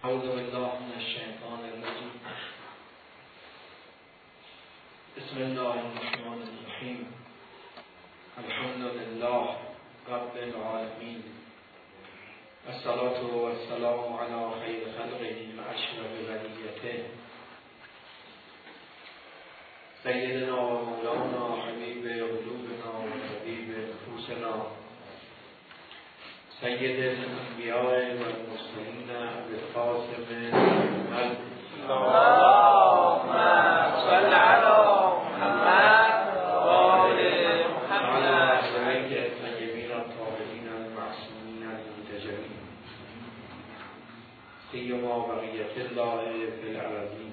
اعوذ بالله من الشیطان الرجیم. بسم الله الرحمن الرحیم. الحمد لله رب العالمین، الصلاة والسلام علی خیر خلقه و اشرف بریته سیدنا و مولانا حبیب قلوبنا و طبیب نفوسنا سید الانبیاء و المرسلین ابوالقاسم محمد اللهم صل علی محمد و آل محمد و آله الطیبین الطاهرین المعصومین المنتجبین سیما بقیة الله فی الارضین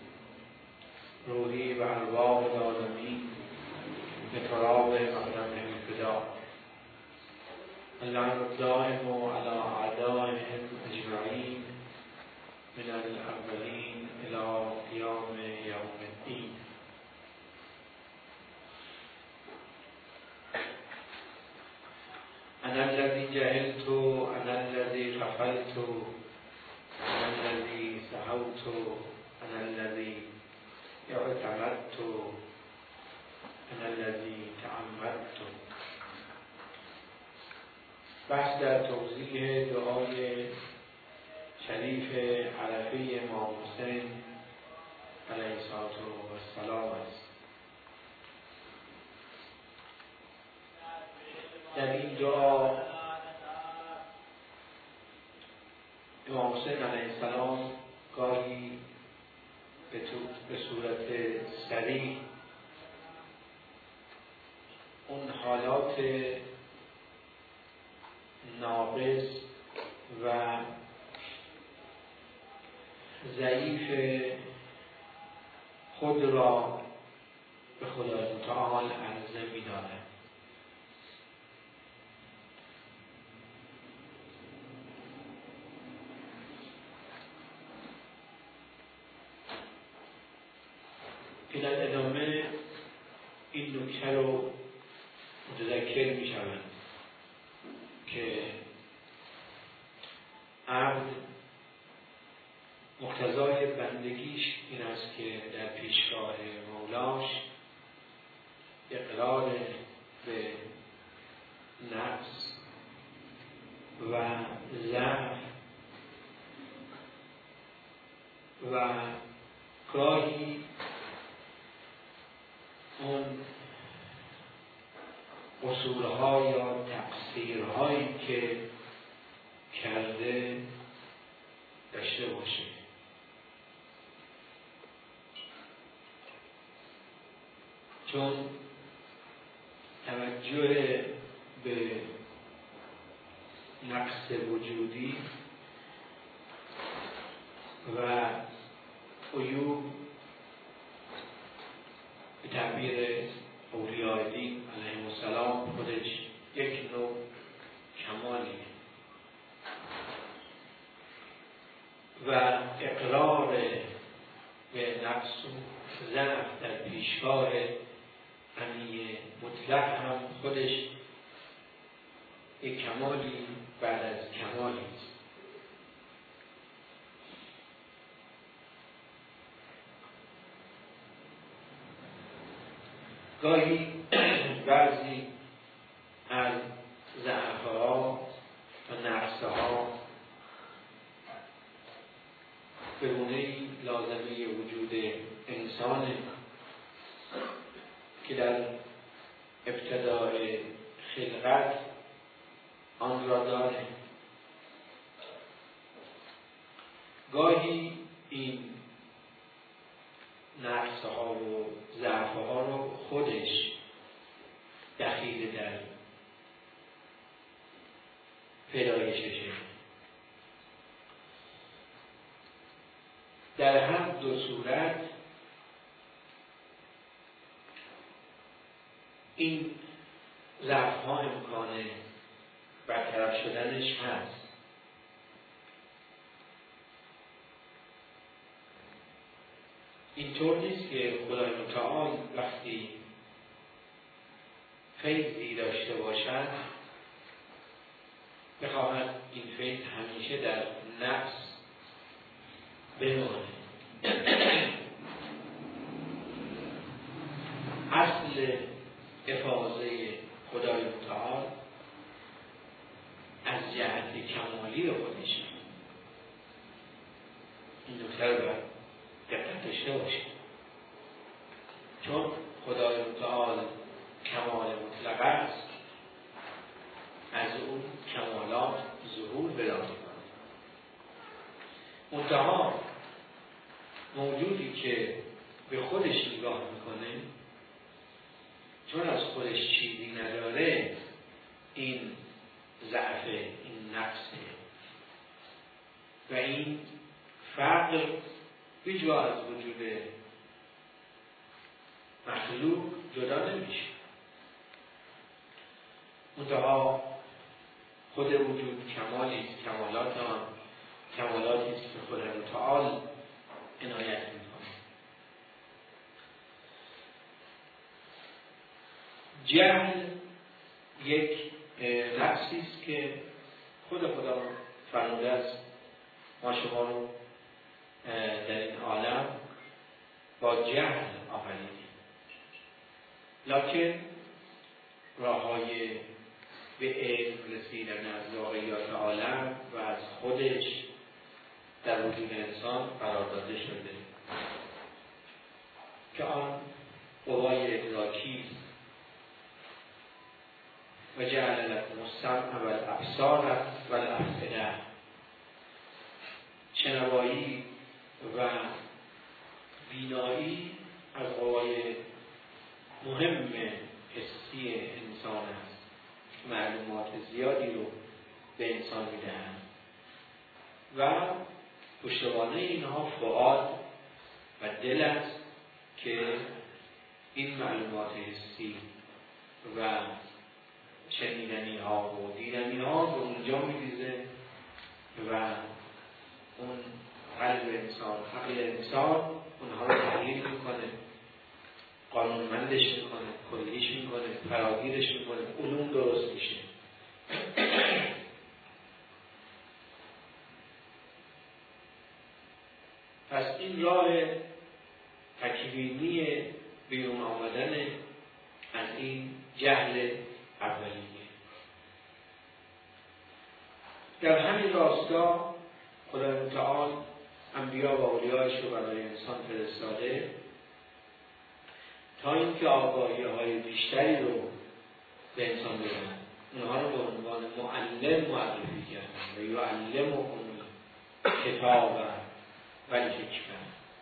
روحی و ارواح العالمین به تراب مقدمه الفدا اللعن الدائم على اعدائهم اجمعین من الاولین الى قیام یوم الدین. انا الذی جهلت، انا الذی غفلت، انا الذی سهوت، انا الذی اعتمدت، انا الذی تعمدت. بحث در توضیح دعای شریف عرفه امام حسین علیه السلام است. در این دعا امام حسین علیه السلام گاهی به صورت صریح اون حالات ناقص و ضعیف خود را به خدای متعال عرضه می‌دارد. که در ادامه این نکته رو متذکر می‌شوند که عبد مقتضای بندگیش این است که در پیشگاه مولاش اقرار به نفس و ضعف و گاهی اون قصورها یا تقصیرهایی که کرده داشته باشه. چون توجه به نقص وجودی و عیوب به تعبیر اولیاء دین علیهم السلام خودش یک نوع کمالیه و اقرار به نقص و ضعف در پیشگاه غنی مطلق هم خودش یک کمالی بعد از کمالی است. گاهی بعضی از ضعف‌ها و نقص‌ها به گونه‌ای لازمه وجود انسان که در ابتدای خلقت آن را داره. گاهی این نقص‌ها و ضعف‌ها رو خودش دخیل در پیدایششه. در هر دو صورت این ضعف‌ها امکان برطرف شدنش هست. اینطور نیست که خدای متعال وقتی فیضی داشته باشد بخواهد این فیض همیشه در نفس بمانه. اصل افاضه خدای متعال از جهت کمالی خودش. این نکته رو باید دقت داشته باشید، چون خدای متعال کمال مطلق است، از اون کمالات ظهور پیدا می‌کنه. منتها موجودی که به خودش نگاه میکنه، چون از خودش چیزی نداره، این ضعفه، این نقصه و این فرق بیجوا از وجود مخلوق جدا نمیشه. منتها خود وجود کمالی است، کمالات آن کمالاتی است که خدای متعال عنایت میکنه. جهل یک نقصی است که خدا فرموده است ما شما رو در این عالم با جهل آفریدیم، لکن راه‌های به علم رسیدن از واقعیات عالم و از خودش در وجود انسان قرار داده شده که آن قوای ادراکی و جعل لكم السمع والابصار والافئده، شنوایی و بینایی از قوای مهم حسی انسان است، معلومات زیادی رو به انسان میدهند و پشتوانه اینها فؤاد و دل است که این معلومات حسی و شنیدنی ها و دیدنی ها به اونجا میریزه و اون قلب انسان، عقل انسان اونها رو تحلیل میکنه، قانونمندش میکنه، کلیش میکنه، فراگیرش میکنه، علوم درست میشه. پس این راه تکوینی بیرون آمدن از این جهل اولیه. در همین راستا خدای متعال انبیا و اولیایش رو برای انسان فرستاده تا اینکه آگاهی‌های بیشتری رو به انسان بدن. اونها رو به عنوان معلم معرفی کردن و یعلمهم کتاب و الحکمة.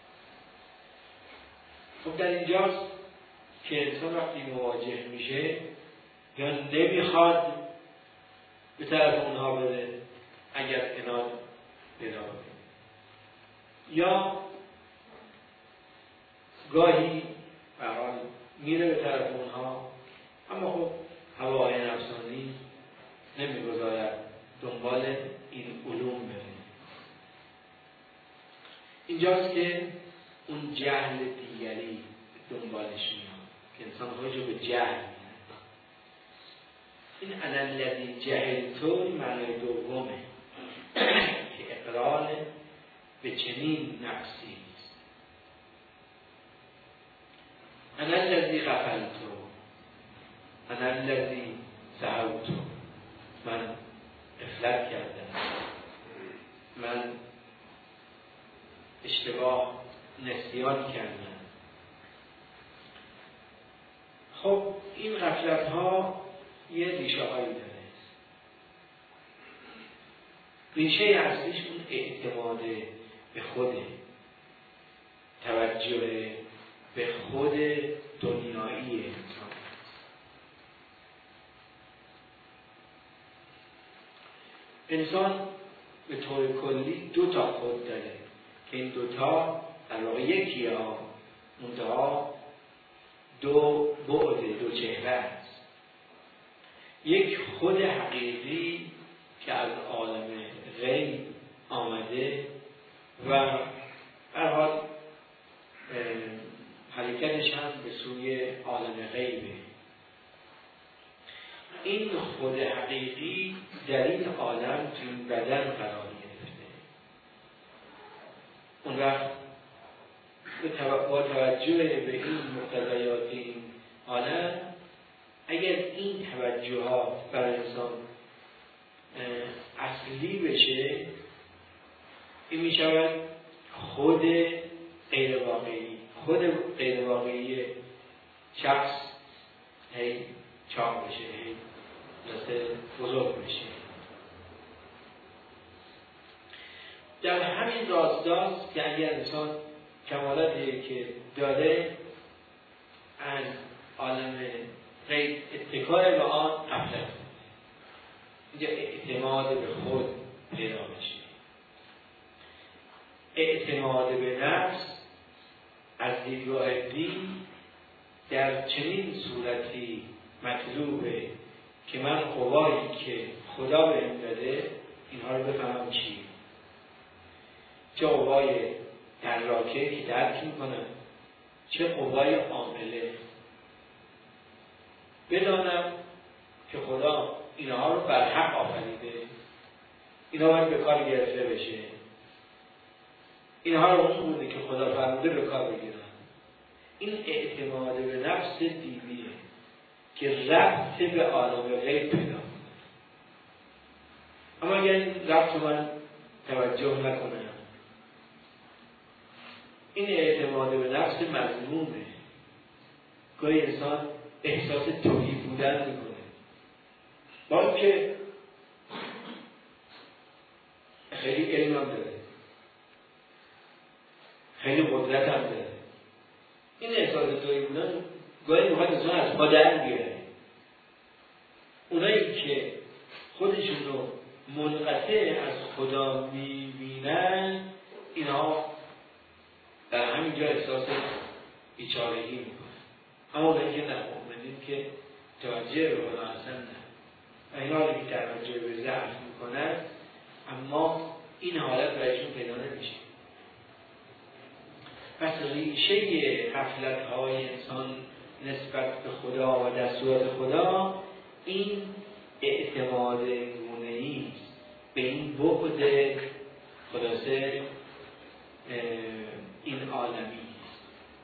خب در اینجاست که انسان وقتی مواجه میشه یا نمیخواد به طرف اونها بره اگر عناد پیدا کنه، یا گاهی به حال میره به طرف اونها اما خب هوای نفسانی نمیگذارد دنبال این علوم بره. اینجاست که اون جهل دیگری دنبالش میاد که انسان خودش رو به جهل میاد. این انا الذی جهلتو معنی دومه که اقرار به چنین نقصی است. انا الذی غفلتو، انا الذی سهوتو، من غفلت کردم، من اشتباه نسیان کردم. خب این غفلت ها یه ریشه هایی داره. ریشه اصلیش اون اعتماد به خوده، توجه به خود دنیایی انسان. انسان به طور کلی دو تا خود داره که این دوتا در واقع یکی ها، منتها دو بعد، دو چهره است. یک خود حقیقی که از عالم غیب آمده و هر حال حرکتش هم به سوی عالم غیبه. این خود حقیقی در این عالم تو این بدن قرار گرفته. اون وقت با توجه به این مقتضیات این عالم، اگر این توجهات برای انسان اصلی بشه، این می شود خود غیر واقعی شخص هی چاق بشه، هی دسته بزرگ بشه. در همین رازداست که اگر انسان کمالاتی که داره از عالم غیب اتکای به آن غفلت، اینجا اعتماد به خود پیدا بشه. اعتماد به نفس از دیدگاه دین در چنین صورتی مطلوبه که من قوایی که خدا بهم داده اینها رو بفهمم چی، چه قوای دراکه که درک میکنم، چه قوای عامله. بدانم که خدا اینها رو بر حق آفریده، اینها باید به کار گرفته بشه، اینها رو اون بوده که خدا فرموده به کار بگیرن. این اعتماد به نفس دینیه که ربط به عالم غیب پیدا کنه. اما اگر این ربط من توجه نکنم، این اعتماد به نفس مذمومه. گاهی انسان احساس توهی بودن میکنه، با اینکه خیلی علم هم داره، خیلی قدرت هم داره. این احساس توهی بودن گاهی میخواد انسان از پا در بیاره. اونایی که خودشون رو منقطع از خدا میبینن، اینها در همینجا احساس بیچارگی میکنن. اما اونایی که نه، مؤمنین که توجه به خدا اصلا نه، و این حالی که توجه به ضعف میکنن، اما این حالت برایشون پیدا نمیشه. پس ریشه غفلت‌های انسان نسبت به خدا و دستورات خدا این اعتماد گونه‌ای است به این بعد خلاصه این عالمی است.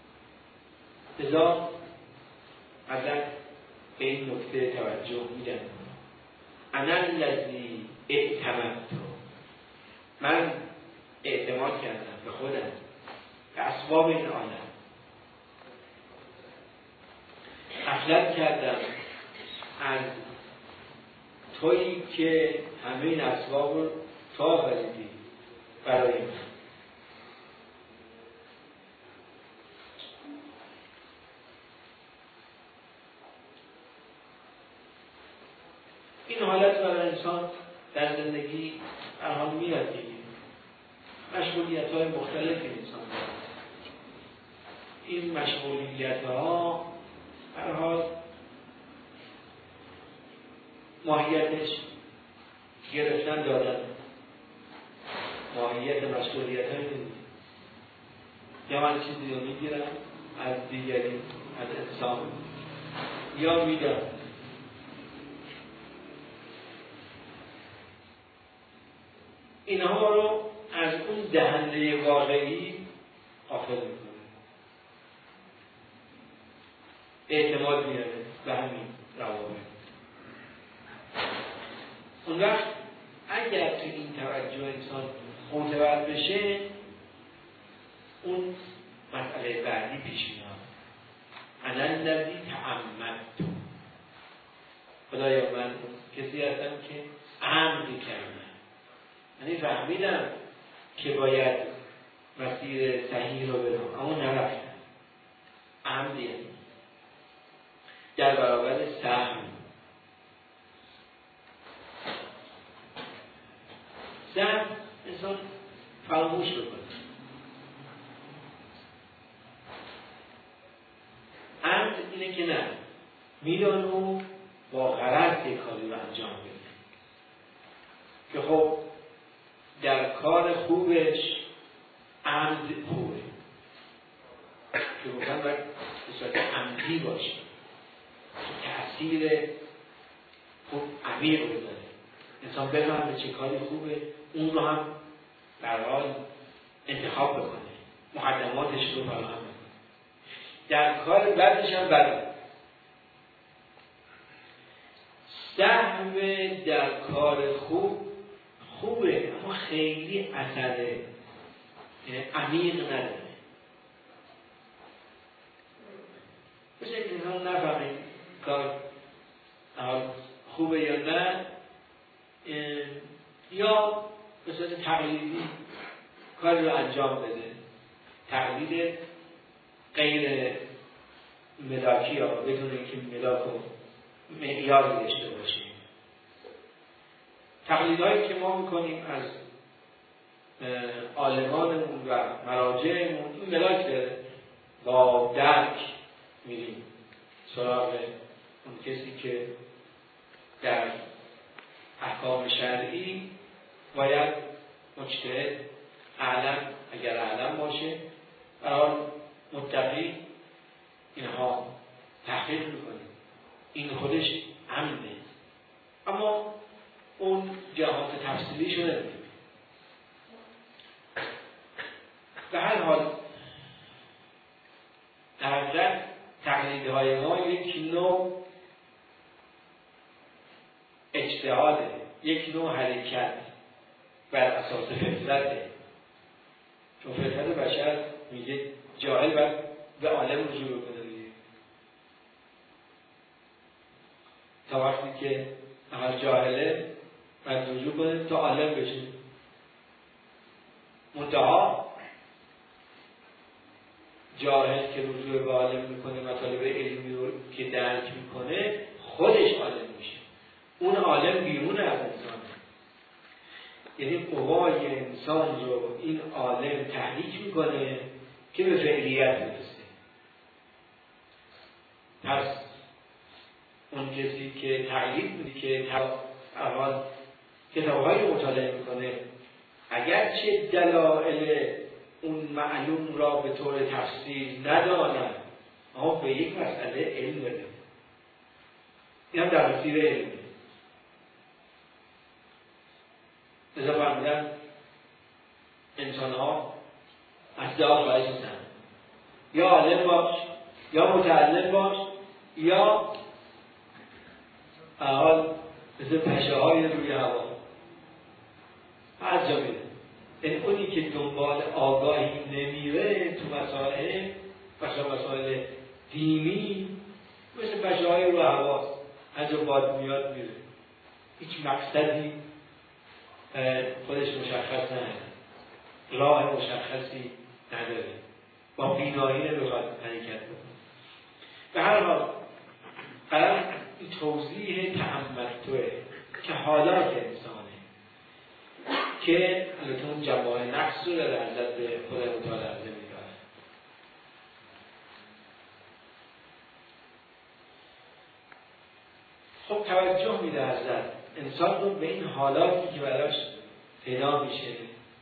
لذا حضرت به این نکته توجه میدن. انا الذی اعتمدت، من اعتماد کردم به خودم، به اسباب این عالم. غفلت کردم از تویی که همه این اسباب رو تو آفریدی برای من. این حالت برای انسان در زندگی هر حال میاد دیگه. مشغولیت‌های مختلفی انسان داره. این مشغولیت‌ها هر حال ماهیتش گرفتن دادن، ماهیت مشغولیت‌های نیست. یا من چیزی رو میگیرم از دیگری، از انسان، یا میدم. اینها رو از اون دهنده واقعی غافل میکنه. اعتماد میاره به همین روابط. اون وقت اگر تو این توجه انسان معتبر بشه، اون مسئله بعدی پیش میاد. انا الذی تعمدت، خدایا من کسی هستم که عمدی کردم، یعنی فهمیدم که باید مسیر صحیح رو برم اما نرفتم. عمدی در برابر سهم. سهم انسان فراموش بکنه. عمد اینه که نه، میدانه و با غرض یک کاری رو انجام بده که خب در کار خوبش عمد خوبه که بکنم باید به صورت عمدی باشه، تأثیر خوب عمیق بذاره، انسان بفهمه چه کاری خوبه، اون رو هم در حال انتخاب انتخاب بکنه، مقدماتش رو فراهم بکنه. در کار بدش هم بده. سهم در کار خوبه اما خیلی اثر عمیق نداره. بشه که انسان نفهمید کار خوبه یا نه، یا به صورت تقلیدی کاری رو انجام بده، تقلید غیر ملاکی ها بدون اینکه ملاک و معیاری داشته باشیم. تقلیدهایی که ما میکنیم از عالمانمون و مراجعمون این ملاک داره، با درک میریم سراغ اون کسی که در احکام شرعی باید مجتهد اعلم، اگر اعلم باشه، برای متقی اینها تحقیق میکنیم. این خودش امنه، اما اون جهات تفصیلی شده نمیدونیم. به هر حال در حقیقت تقلیدهای ما یک نوع اجتهاده، یک نوع حرکت بر اساس فطرته. چون فطرت بشر میگه جاهل باید به عالم رجوع بکنه دیگه. تا وقتی که اول جاهله باید رجوع کنه تا عالم بشه. منتها جاهل که رجوع به عالم میکنه، مطالب علمی رو که درک میکنه، خودش عالم میشه. اون عالم بیرون از انسانه. یعنی قوای انسان رو این عالم تحریک میکنه که به فعلیت برسه. پس اون کسی که تقلید میده، که اول کتاب‌های مطالعه میکنه، اگرچه دلایل اون معلوم را به طور تفصیل ندانند، اما به یک مسئله علم بده. این هم در مسیر علمه. لذا فرمودن انسان ها از دار خواهش میزن، یا عالم باش، یا متعلم باش، یا احال مثل پشه های روی هوا هر جا میره. این اونی که دنبال آگاهی نمیره تو مسائل دینی، مثل پشه های روی هوا هر جا باد میاد میره، هیچ مقصدی خودش مشخص نداره، راه مشخصی نداره، با بینایی نمیخواد حرکت بکنه. به هر حال قرار این توضیح تأملتوه که حالات انسانه که البته اون جنبه‌های نقص رو در حضرت به خود متعال عرضه می‌داره. خب توجه میده حضرت انسان رو به این حالاتی که براش پیدا میشه.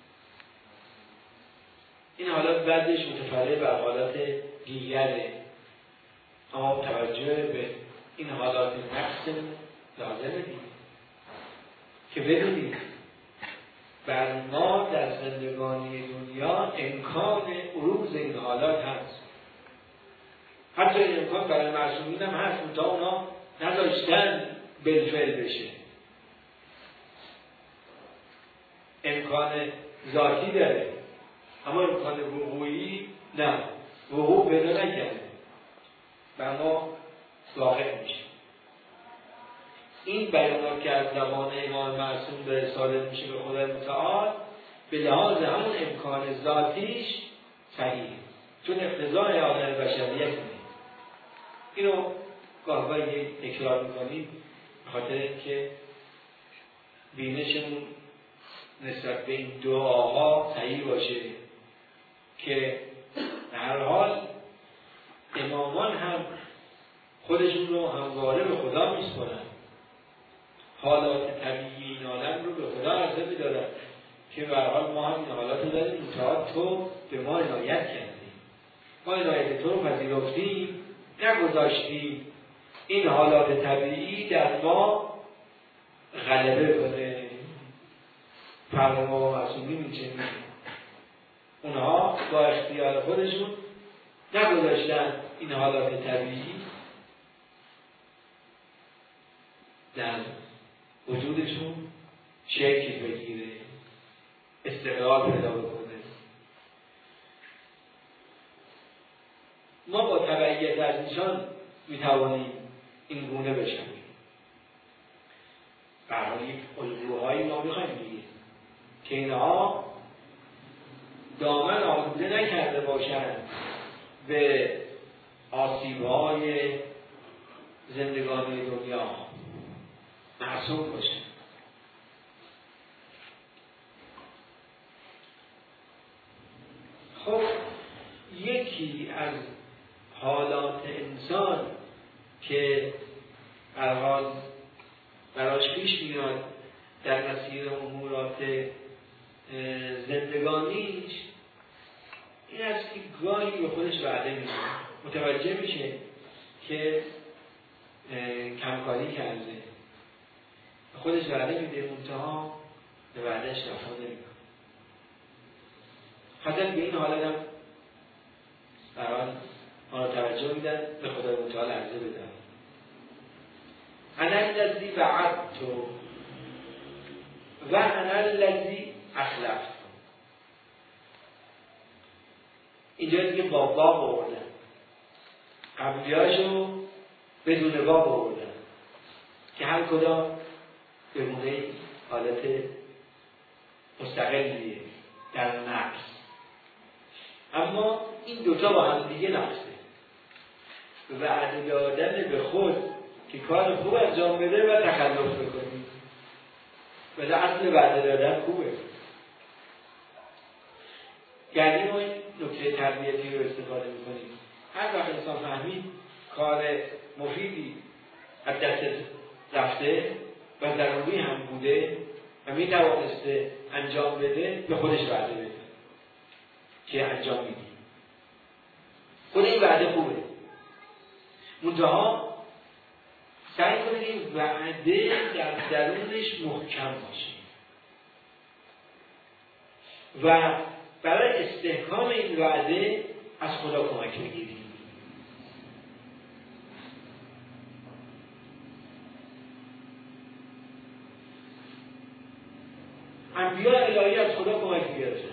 این حالات بعدش متفرع بر حالات دیگره، اما توجه به این حالات نقص لازمه دیگه که بدونید بر ما در زندگانی دنیا امکان عروض این حالات هست. حتی این امکان برای معصومین هم هست، تا اونا نداشتن بالفعل بشه. امکان ذاتی داره اما امکان وقوعی نه، وقوع پیدا نکرده، بر ما واقع میشه. این بیانات که از زبان امام معصوم به صادق میشه به خدای متعال، به لحاظ همون امکان ذاتیش صحیح، چون اقتضای عالم بشریت نیست. اینو گاهی تکرار میکنیم به خاطر اینکه بینشمون نسبت به این دعاها صحیح باشه که در هر حال امامان هم خودشون رو همواره به خدا میسپارن، حالات طبیعی این عالم رو به خدا عرضه می‌دادن که به هر حال ما هم این حالات رو داریم، منتها تو به ما عنایت کردی، ما عنایت تو رو پذیرفتیم، نگذاشتیم این حالات طبیعی در ما غلبه کنه. فرق ما و معصومین این چنینه. اونها با اختیار خودشون نگذاشتن این حالات طبیعی در وجودشون شکل بگیره، استقرار پیدا بکنه. ما با تبعیت از ایشان میتوانیم این گونه بشویم. برای الگوهایی ما میخوایم بگیم که اینها دامن آلوده نکرده باشند به آسیب‌های زندگانی دنیا، معصوم باشند. خب یکی از حالات انسان که براش پیش میاد در مسیر امورات زندگانیش این است که گاهی به خودش وعده میده، متوجه میشه که کمکاری کرده، به خودش وعده میده، منتها به وعدهش وفا نمیکنه. خاطر به این حالت هم برای ما رو توجه میدن، به خدای متعال عرضه بدن انا الذی وعدت و انا الذی اخلفت. اینجا دیگه با باب آوردن، قبلیاشو بدون باب آوردن که هر کدام به گونه حالت مستقلیه در نفس، اما این دوتا با هم دیگه نفسه. وعده دادن به خود که کار خوب انجام بده و تخلف بکنی، ولی اصل وعده دادن خوبه. یعنی ما این نکته تربیتی رو استفاده میکنیم. هر وقت انسان فهمید کار مفیدی از دست رفته و ضروری هم بوده و میتوانسته انجام بده، به خودش وعده بده که انجام میدی. خود این وعده خوبه، منتها سعی کنید این وعده در درونش محکم باشه و برای استحکام این وعده از خدا کمک بگیرید. انبیاء الهی از خدا کمک گرفتن.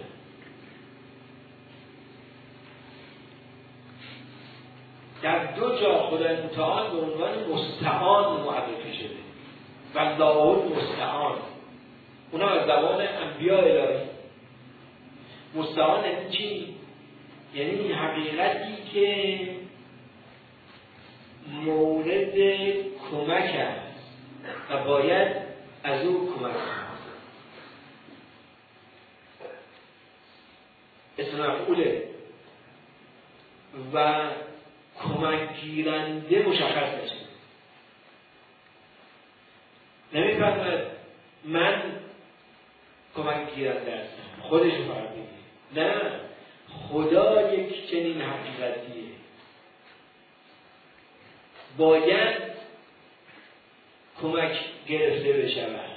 در دو جا خدای متعال به عنوان مستعان معرفی شده و الله المستعان، اونا از زبان انبیاء الهی. مستعان یعنی چی؟ یعنی حقیقتی که مورد کمک است و باید از او کمک کنید. اسم مفعوله و کمک گیرنده مشخص نشه. نمی‌فرماید من کمک گیرنده هستم، خودشو فقط بگید. نه، خدا یک چنین حقیقتیه، باید کمک گرفته بشود.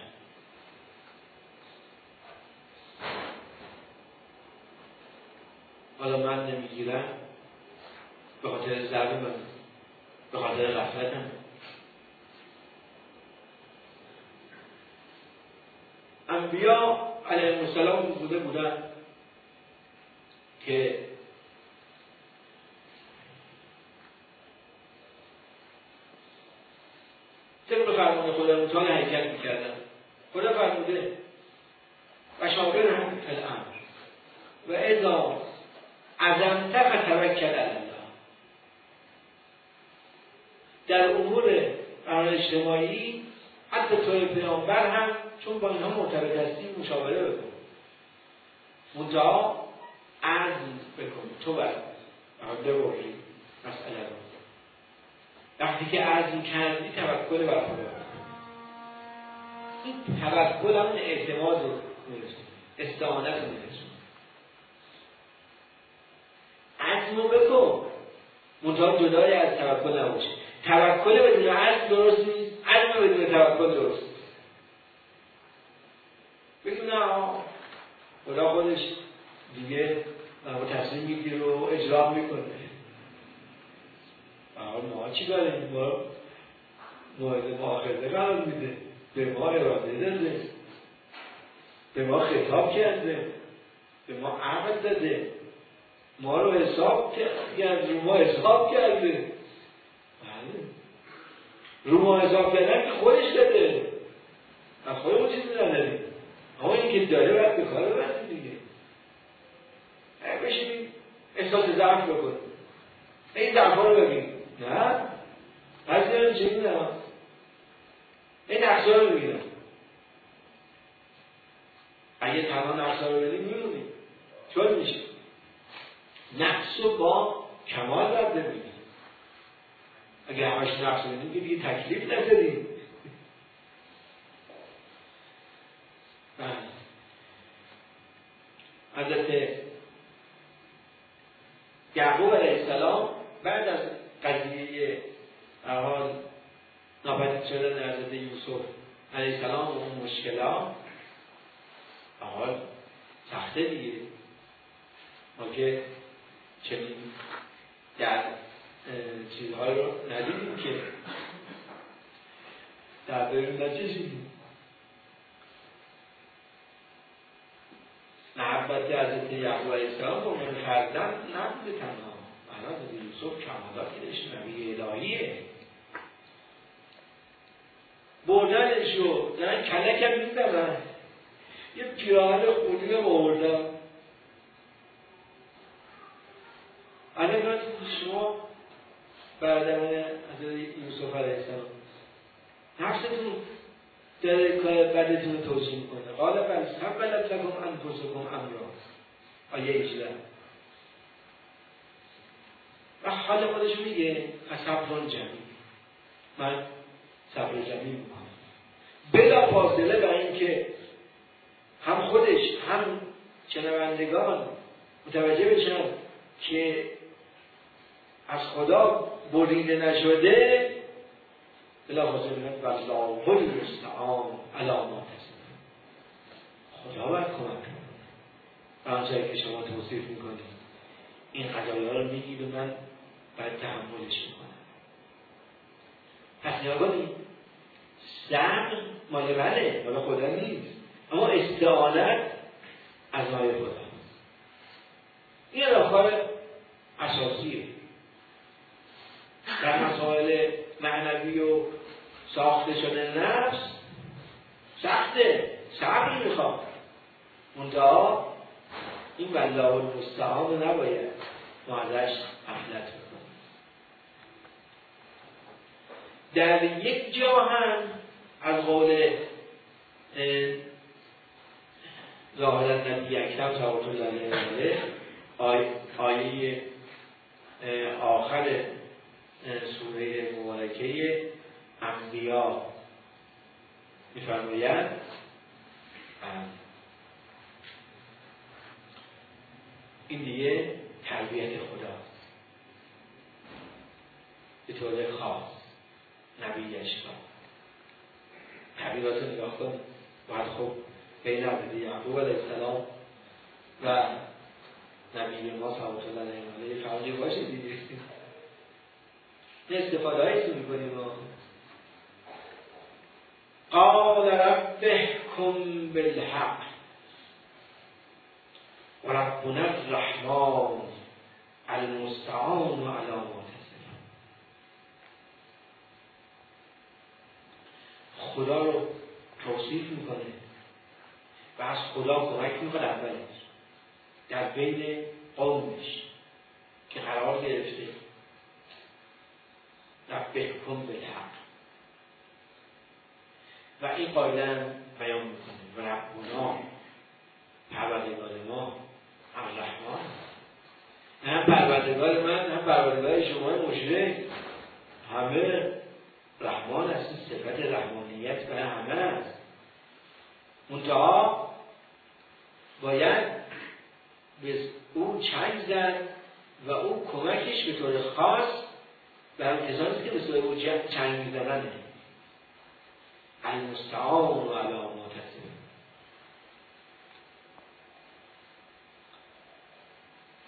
حالا من نمیگیرم به خاطر ضعف من، به خاطر غفلتم. انبیا علیهم السلام بودن که طبق فرمان خدا متعال حرکت میکردن. خدا فرموده و شاورهم فی الامر و اذا عزمت فتوکل علی الله. در امور اجتماعی حتی توی پیامبر هم چون با اینها مرتبط هستی مشاوره بکن، منتها عزم بکن، تو باید ببری مسئله رو. وقتی که عزم کردی توکل بر خدا. این توکل هم اعتماد رو میرسونه، استعانت رو میرسونه. عزم رو بکن، منتها جدای از توکل نباشه. توکل بدون عزم درست نیست، عزم بدون توکل درست نیست. بگیم نه خدا خودش دیگه و تصمیم میگیره و اجرا میکنه. ما چی داریم؟ ما مورد مؤاخذه قرار میده، به ما اراده داده، به ما خطاب کرده، به ما عقل داده، ما رو حساب کرده، رو ما حساب کرده. رو ما حساب کردن که خودش داده، از خودمون چیزی نداریم، اما این که داره باید به کار ببریم دیگه. بشینیم احساس ضعف بکنیم، این ضعف‌ها رو ببینیم، نه از این چه میدونم، این نقص‌ها رو ببینم. اگه تمام نقص‌ها رو ببینیم میمونیم، چون میشه نقص رو با کمال باید ببینیم. اگه همش نقص رو ببینیم که دیگه تکلیف نداریم. حضرت یعقوب علیه السلام بعد از قضیه ناپدید شدن حضرت یوسف علیه السلام و اون مشکلات سخته دیگه، ما که چنین در چیزهای رو ندیدیم که در بیرون نچشیدیم. محبت حضرت یعقوب علیه السلام با من فرزند نبوده تنها، حضرت یوسف کمالاتش نبی الهیه، بردنش رو دارن کلک هم میزنن، یه پیراهن خونی رو بردن. الان شما برادران حضرت یوسف علیه السلام نفستون داره کار بدتون رو توجیه میکنه. قال بل سولت لکم انفسکم امرا، آیه 18. و حال خودش میگه صبر جمیل، من صبر جمیل میکنم. بلا فاصله برای اینکه هم خودش هم شنوندگان متوجه بشن که از خدا بریده نشده، بلا فاصله میگه والله المستعان علی ما تصفون، خدا باید کمک کنه. آنچه که شما توصیف میکنید این قضایا رو میگید و من باید تحملش میکنم. پس نگاه کنید، صبر مال بله، مال خدا نیست، اما استعانت از مال خدا. این کار اساسیه در مسائل معنوی و ساخته شده نفس. سخته، صبر میخواد، منتها این والله المستعان نباید ما ازش غفلت بکنیم. در یک جا هم از قول ظاهرا نبی اکرم صلوات الله علیه آیه آخر سوره مبارکه انبیا می‌فرمایند این دیگه تربیت خداست به طور خاص نبیش را تغییرات نگاه کن. باید خب بین حضرت یعقوب علیه السلام و نبی ما صلوات الله علیه فرقی باشه دیگه. این استفاده هاییست میکنیم. قال رب احکم بالحق و ربنا الرحمن المستعان علی ما تصفون. خدا رو توصیف میکنه و از خدا کمک میکنه اولش در بین قومش که قرار گرفته رب احکم بالحق و این قاعده هم بیان میکنه و ربنا پروردگار ما الرحمن، هم پروردگار من هم پروردگار شما مشرک، همه رحمان هست. صفت رحمانیت برای همه هست، منتها باید به او چنگ زد و او کمکش به طور خاص برای کسانی که به صورت او چنگ می‌زدنه. المستعان و علی ما تصفون.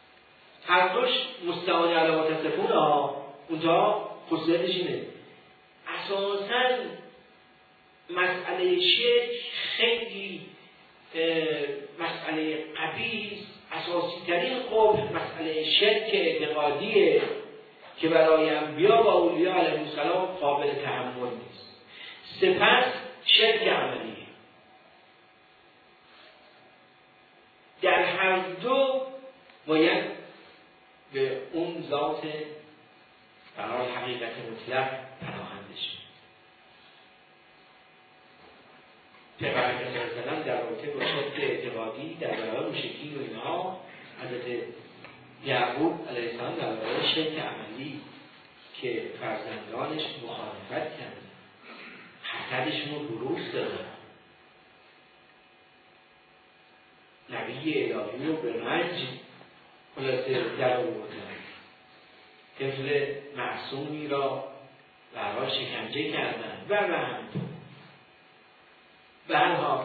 هر دوش مستعان علامات تصفون ها. اونجا خصوصیتش اینه اساساً مسئله شرک خیلی مسئله قبیح، اساسی ترین قبح مسئله شرک اعتقادیه که برای انبیا و اولیاء علیهم السلام قابل تحمل نیست. سپس شرک عملیه. در هر دو باید به اون ذات برای حقیقت مطلق پناهنده شد. پیغمبر صلی الله علیه و سلم در رابطه با شرک اعتقادی در برابر مشرکین و اینها، حضرت یعقوب علیه السلام در برابر شرک عملی که فرزندانش مخالفت کردن، حسدشون رو بروز دادن، نبی الهی رو به رنج خلاصه در آوردن، طفل معصومی را برای شکنجه کردن و همینطور. به هر حال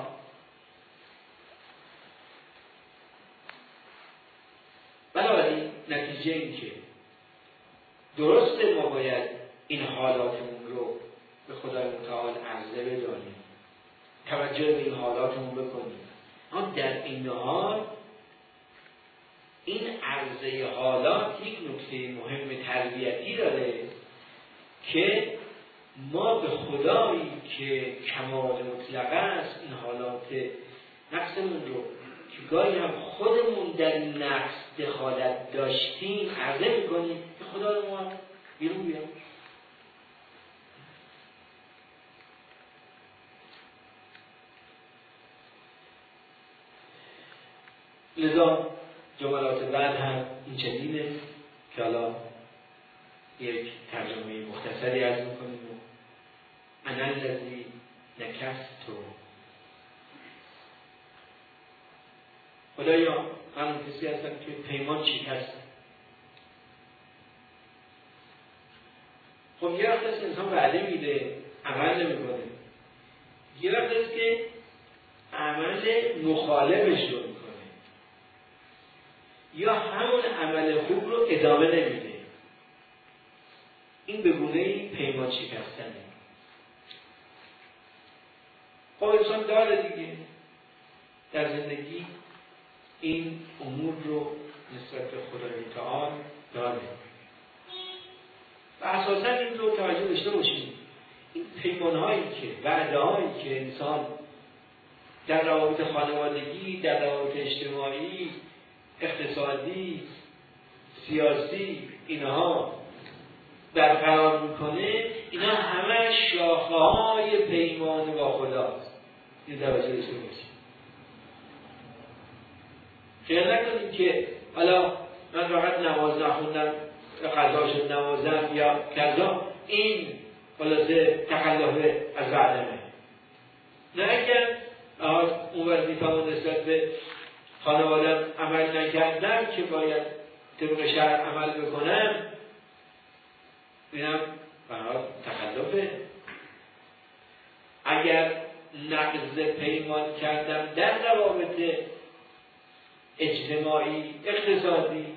بنابراین نتیجه این که درسته ما باید این حالاتمون رو به خدای متعال عرضه بدانیم، توجه به این حالاتمون بکنیم، اما در این حال این عرضه حالات یک نکته مهم تربیتی داره که ما به خدایی که کمال مطلق است این حالات نفسمون رو که گاهی هم خودمون در این نفس دخالت داشتیم عرضه میکنیم که خدا رو ما بیرون بیارم. لذا جملات بعد هم این چنینه که حالا یک ترجمه مختصری عرض میکنیم. انا الذی نکست. خدایا من کسی هستم که پیمان شکستم. خب یه وقت است انسان وعده میده عمل نمیکنه، یه وقت است که عمل مخالفش رو میکنه یا همون عمل خوب رو ادامه نمیده. این به گونه‌ای پیمان شکستنه. خب انسان داره دیگه در زندگی این امور رو نسبت به خدای متعال داره و اساساً این رو توجه داشته باشیم. این پیمان‌هایی که وعده‌هایی که انسان در روابط خانوادگی، در روابط اجتماعی، اقتصادی، سیاسی اینها برقرار میکنه، اینا همه شاخه‌های پیمان با خداست. این توجه داشته باشیم. خیال نکنیم که حالا من فقط نماز نخوندم قضا شد نمازم یا کذا، این خلاصه تخلف از وعدمه. نه اگر اون وظیفه‌مو نسبت به خانواده‌ام عمل نکردم که باید طبق شرع عمل بکنم، اینم برای تخلفه. اگر نقض پیمان کردم در روابط اجتماعی، اقتصادی،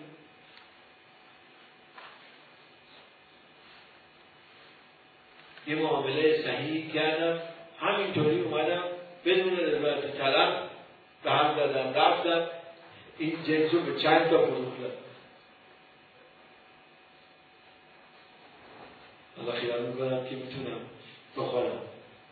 یه معامله صحیح کردم همینطوری اومدم بدون رضایت طرف به هم زدم رفتم این جنس رو به چند تا فروختم. الله خیال میکنم که میتونم بخورم.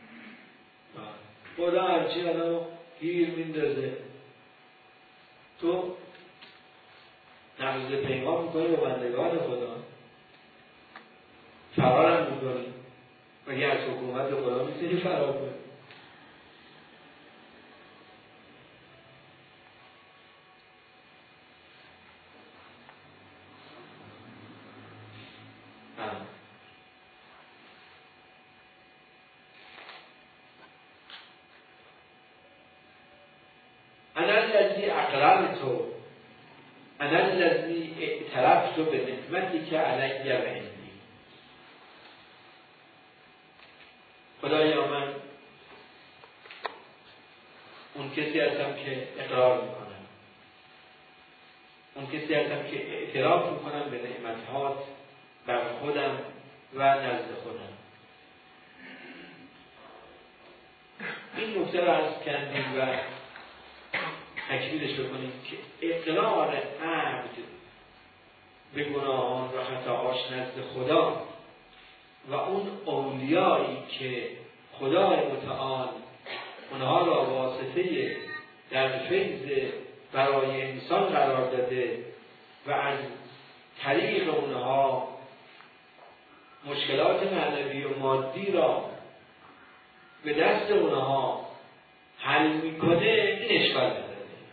خدا هرچی آدم گیر میندازه، تو نقض پیمان میکنی با بندگان خدا، فرارم میکنی مگه از حکومت خدا میتونی فرار کنی؟ انا الذی اقررت، انا الذی اعترفت به نعمتی که علی و عندی. خدایا من اون کسی هستم که اقرار میکنم اون کسی هستم که اعتراف میکنم به نعمت‌هات بر خودم و نزد خودم. این نکته رو عرض کردیم و تکمیلش بکنیم که اقرار عبد به گناهان و خطاهاش نزد خدا و اون اولیایی که خدای متعال اونها را واسطه در فیض برای انسان قرار داده و از طریق اونها مشکلات معنوی و مادی را به دست اونها حل میکنه، این اشکال نداره.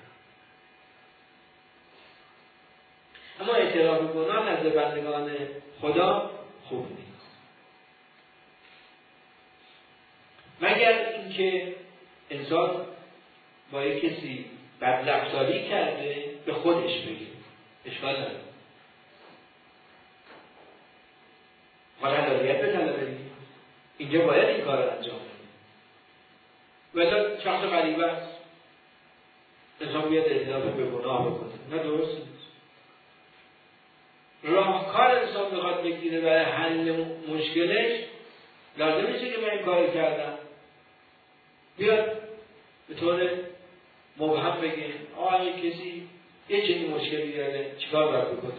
اما اعتراف گناه نزد بندگان خدا خوب نیست، مگر اینکه انسان با یک کسی بدرفتاری کرده به خودش بگه، اشکال نداره. حلالیت بطلبه، اینجا باید این کار رو انجام بده. ولی شخص غریبه است، انسان بیاد اعتراف به گناه بکنه، نه درست نیست. راهکار انسان بخواد بگیره برای حل مشکلش، لازم نیست که من این کار کردم بیاد به طور مبهم بگه آقا یک کسی یه چنین مشکلی داره چیکار باید بکنه.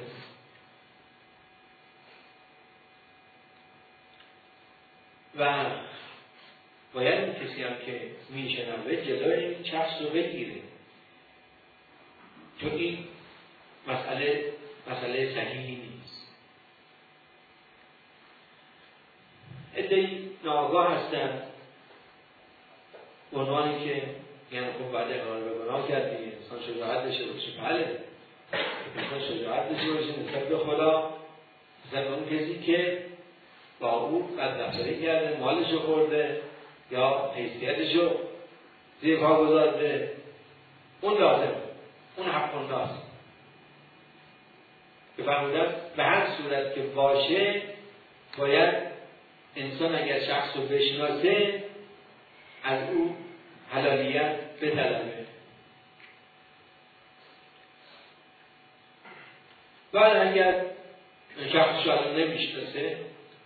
و باید این کسی هم که میشنوه جلوی این شخص رو بگیره، چون این مسئله صحیحی نیست. عده‌ای ناآگاه هستن عنوانی که یعنی خب بعد اقرار به گناه کردی انسان شجاعت داشته باشه. بله انسان شجاعت داشته باشه نسبت به خدا، نسبت به اون کسی که با او بدرفتاری کرده، مالشو خورده یا حیثیتشو زیر پا گذارده، اون لازم، اون حق انداست. بفرمودن به هر صورت که باشه باید انسان اگر شخص رو بشناسه از او حلالیت بطلبه. بعد اگر شخص رو نمیشناسه،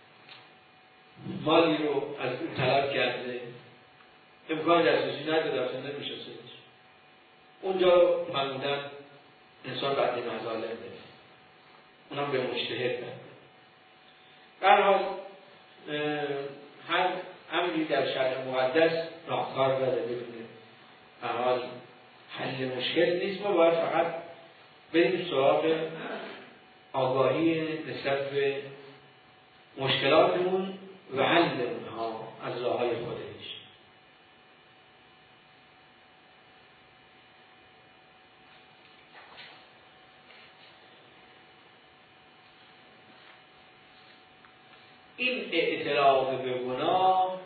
مالی رو از او طلب کرده، امکان دسترسی نداره، اصلا نمیشناسه، اونجا فرمودن انسان بعد مظالم بده، اونم به مجتهد بده. در حال هر امری در شرع مقدس راهکار داره، بدونه در حال حل مشکل نیست. ما باید فقط بریم سراغ آگاهی نسبت به مشکلاتمون و حل اونها از راههای خودش. این اعتراف به گناه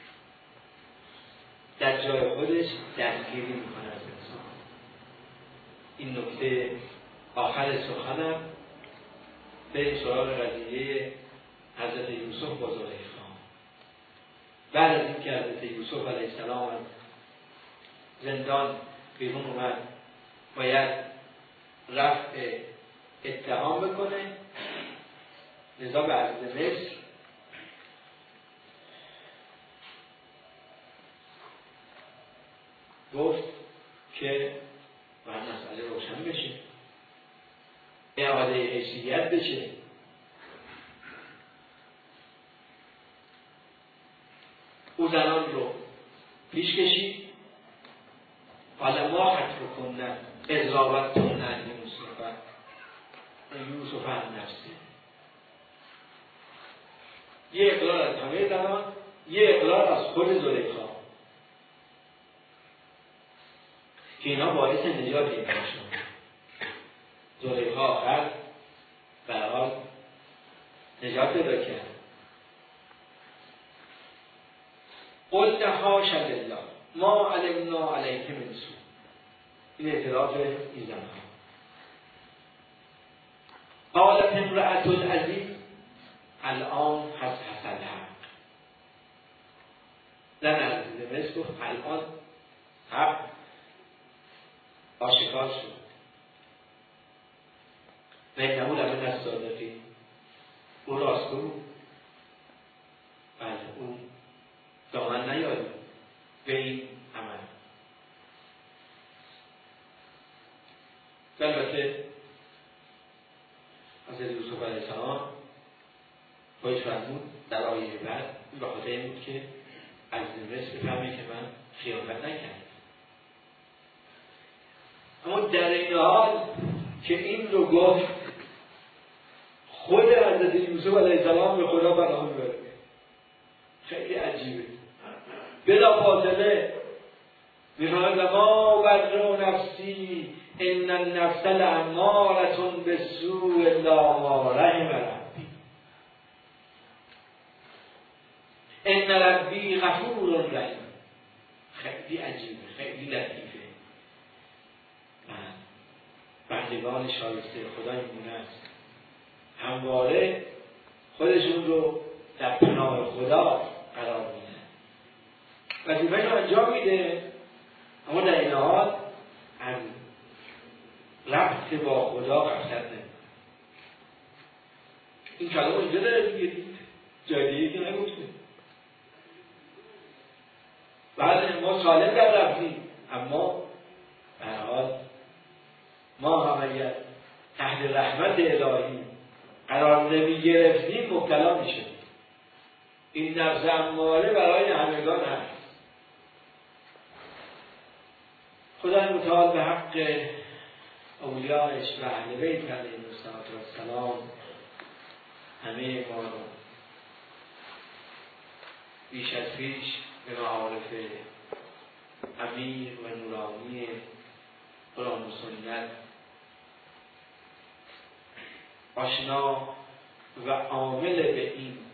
در جای خودش دستگیری میکنه از انسان. این نکته آخر سخنم. بریم سراغ قضیه حضرت یوسف با زلیخا. بعد از اینکه حضرت یوسف علیه السلام از زندان بیرون اومد، باید رفع اتهام بکنه، لذا به عزیز مصر گفت که باید مسئله روشن بشه، اعاده حیثیت بشه. او زنان رو پیش کشید، حالا ما حد بکنن اضرابت کنن یوسف هم نفسه. یه اقرار از همه زنان، یه اقرار از خود زلیخا که اینا باعث نجات این شد. زلیخا آخر در حال نجات پیدا کرد. قلت حاش لله ما علمنا علیک من سوء. این اعتراف این زنها. قالت امرأة العزیز الان حسحس الحق. زن عزیز مصر گفت الان حق آشکار شد. و اینمون همه نصادقی او راستگو بله او دامن نیاری به این عمل. البته حضرت یوسف علیه السلام خودش فرمود در آیه بعد به خاطر این بود که از مصر بفهمه که من خیانت نکردم. اما در این حال که این رو گفت خود حضرت یوسف علیه السلام به خدا پناه میبره. خیلی عجیبه. بلا فاصله میفهمد ما بر نفسی ان النفس لاماره بالسوء الا ما رحم ربی ان ربی غفور رحیم. خیلی عجیبه، خیلی لطیفه. بندگان شایسته خدا این است همواره خودشون رو در پناه خدا قرار میدن، وظیفه‌اش رو انجام میده، اما در این حال از ربط با خدا غفلت نمی‌کنه. این کلام اینجا داره دیگه، جای دیگه که نگفته. بعد ما سالم در رفتیم، اما به هر حال ما هم اگر تحت رحمت الهی قرار نمی گرفتیم مبتلا میشه. این نفس اماره برای همگان هست. خدای متعال به حق اولیایش و اهل بیت علیهم السلام همه ما رو بیش از پیش به معارف امیر و نورانی قرآن و سنت آشنا و عامل به این